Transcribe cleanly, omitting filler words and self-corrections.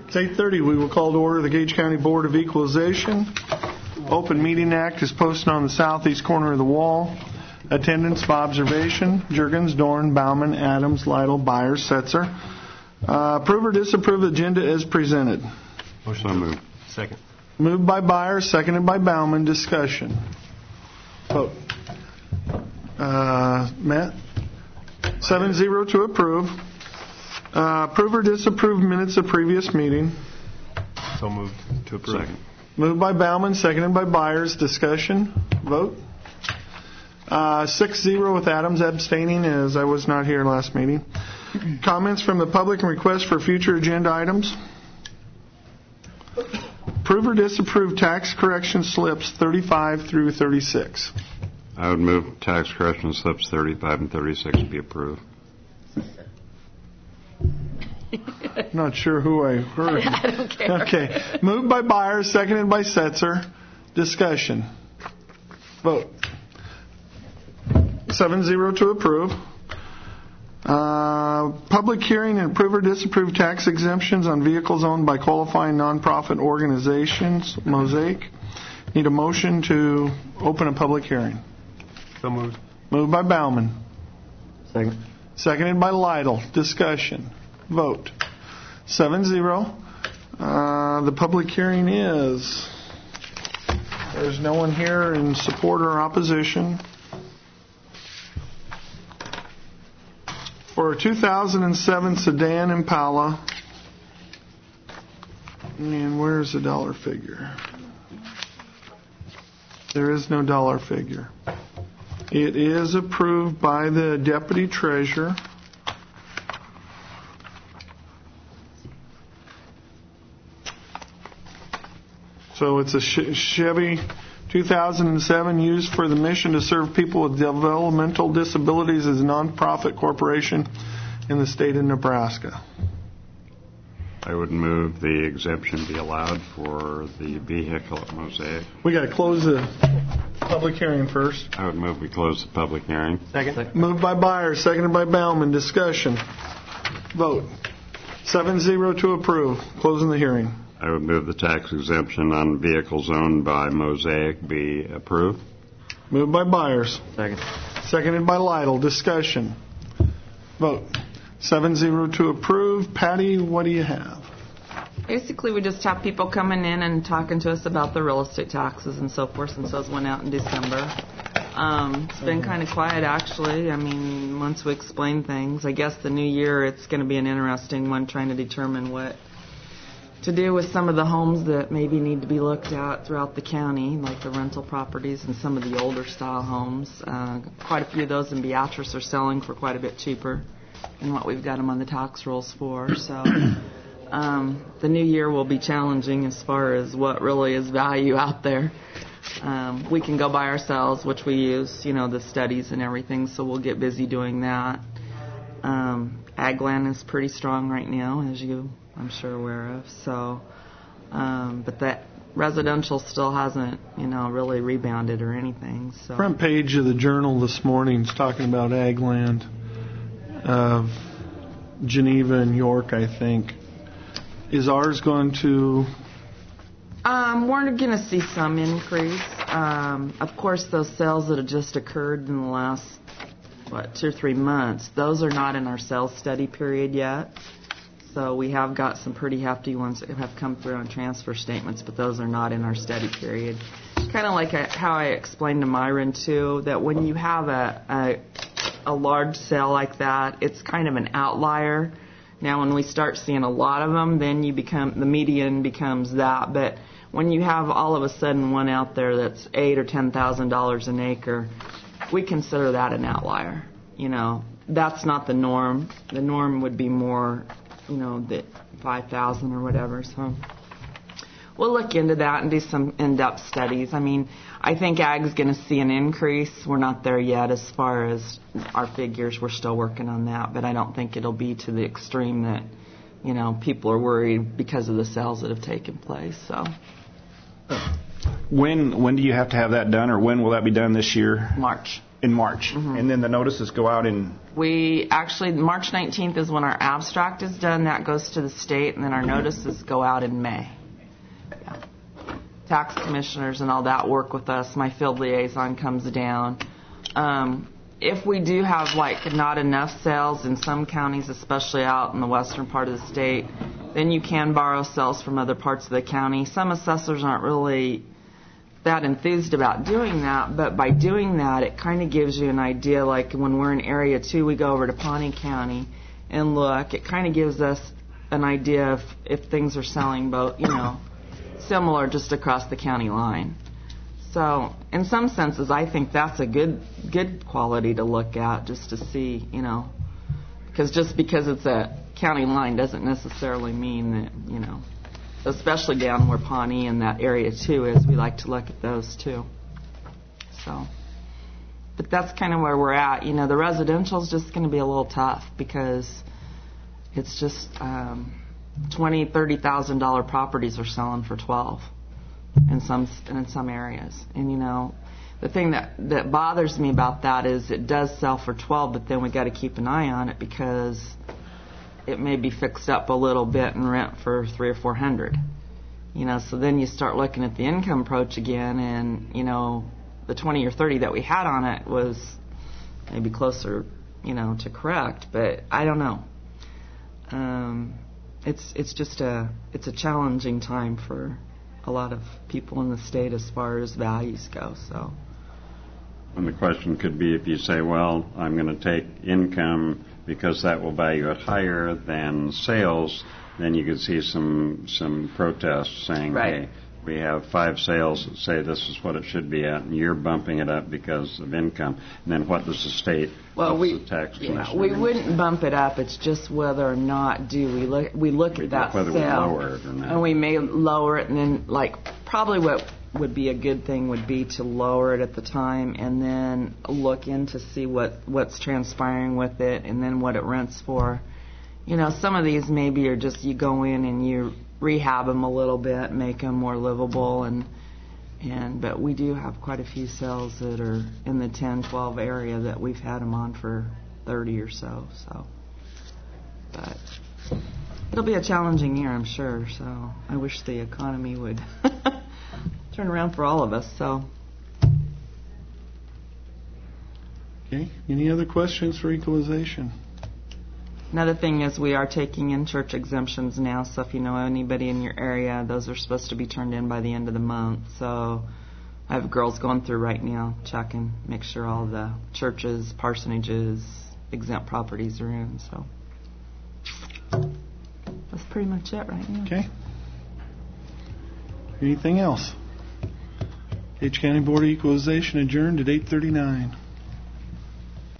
It's 8:30. We will call to order the Gage County Board of Equalization. Open Meeting Act is posted on the southeast corner of the wall. Attendance by observation: Juergens, Dorn, Bauman, Adams, Lytle, Byers, Setzer. Approve or disapprove agenda as presented. Motion moved. Second. Moved by Byers, seconded by Bauman. Discussion. Vote. Matt? 7-0 to approve. Approve or disapprove minutes of previous meeting. So moved to approve. Second. Moved by Bauman, seconded by Byers. Discussion. Vote. 6-0 with Adams abstaining as I was not here last meeting. Comments from the public and requests for future agenda items. Approve or disapprove tax correction slips 35 through 36. I would move tax correction slips 35 and 36 be approved. I'm not sure who I heard. I don't care. Okay. Moved by Byers, seconded by Setzer. Discussion. Vote. 7-0 to approve. Public hearing and approve or disapprove tax exemptions on vehicles owned by qualifying nonprofit organizations, Mosaic. Need a motion to open a public hearing. So moved. Moved by Bauman. Second. Seconded by Lytle. Discussion. Vote. 7-0. The public hearing is... There's no one here in support or opposition. For a 2007 sedan Impala, and where's the dollar figure? There is no dollar figure. It is approved by the Deputy Treasurer. So it's a Chevy 2007 used for the mission to serve people with developmental disabilities as a nonprofit corporation in the state of Nebraska. I would move the exemption be allowed for the vehicle at Mosaic. We got to close the public hearing first. I would move we close the public hearing. Second. Moved by Byers, seconded by Bauman. Discussion. Vote. 7-0 to approve. Closing the hearing. I would move the tax exemption on vehicles owned by Mosaic be approved. Moved by Byers. Second. Seconded by Lytle. Discussion. Vote. 7-0 to approve. Patty, what do you have? Basically, we just have people coming in and talking to us about the real estate taxes and so forth, since those went out in December. It's been kind of quiet, actually. I mean, once we explain things, I guess the new year it's going to be an interesting one, trying to determine what to do with some of the homes that maybe need to be looked at throughout the county, like the rental properties and some of the older style homes. Quite a few of those in Beatrice are selling for quite a bit cheaper than what we've got them on the tax rolls for. So the new year will be challenging as far as what really is value out there. We can go by ourselves, which we use, the studies and everything, so we'll get busy doing that. Ag land is pretty strong right now, as I'm sure aware of. So, but that residential still hasn't, really rebounded or anything. So. Front page of the Journal this morning is talking about ag land of Geneva and York, I think. Is ours going to... We're going to see some increase. Of course, those sales that have just occurred in the last, 2 or 3 months, those are not in our sales study period yet. So we have got some pretty hefty ones that have come through on transfer statements, but those are not in our study period. Kind of like how I explained to Myron, too, that when you have a large sale like that, it's kind of an outlier. Now, when we start seeing a lot of them, then the median becomes that. But when you have all of a sudden one out there that's $8,000 or $10,000 an acre, we consider that an outlier. That's not the norm. The norm would be more, the 5,000 or whatever. So we'll look into that and do some in-depth studies. I mean, I think ag's going to see an increase. We're not there yet as far as our figures. We're still working on that, but I don't think it'll be to the extreme that, people are worried because of the sales that have taken place. So. When do you have to have that done, or when will that be done this year? March. In March. And then the notices go out in... We actually, March 19th is when our abstract is done. That goes to the state, and then our notices go out in May. Yeah. Tax commissioners and all that work with us. My field liaison comes down. If we do have, like, not enough sales in some counties, especially out in the western part of the state, then you can borrow sales from other parts of the county. Some assessors aren't really that enthused about doing that, but by doing that, it kind of gives you an idea. Like when we're in Area 2, we go over to Pawnee County and look. It kind of gives us an idea of if things are selling both, similar just across the county line. So in some senses, I think that's a good quality to look at, just to see, because just because it's a county line doesn't necessarily mean that, especially down where Pawnee and that Area 2 is, we like to look at those too. So, but that's kind of where we're at. The residential is just going to be a little tough because it's just $20,000, $30,000 properties are selling for $12,000 in some areas. And the thing that bothers me about that is it does sell for $12,000, but then we got to keep an eye on it because it may be fixed up a little bit and rent for $300 or $400. So then you start looking at the income approach again, and the 20 or 30 that we had on it was maybe closer, to correct, but I don't know. It's a challenging time for a lot of people in the state as far as values go. So. And the question could be, if you say, well, I'm going to take income because that will value it higher than sales, then you could see some protests saying, right. Hey, we have 5 sales that say this is what it should be at, and you're bumping it up because of income. And then what does the state, the tax commission? We wouldn't bump it up. It's just whether or not we look at that whether sale. We lower it or not. And we may lower it, and then probably what would be a good thing would be to lower it at the time and then look in to see what's transpiring with it and then what it rents for. Some of these maybe are just you go in and you rehab them a little bit, make them more livable, but we do have quite a few sales that are in the 10, 12 area that we've had them on for 30 or so. But it'll be a challenging year, I'm sure. So I wish the economy would turn around for all of us. So. Okay. Any other questions for equalization? Another thing is we are taking in church exemptions now, so if you know anybody in your area, those are supposed to be turned in by the end of the month. So I have girls going through right now, checking, make sure all the churches, parsonages, exempt properties are in. So that's pretty much it right now. Okay. Anything else? Gage County Board of Equalization adjourned at 8:39.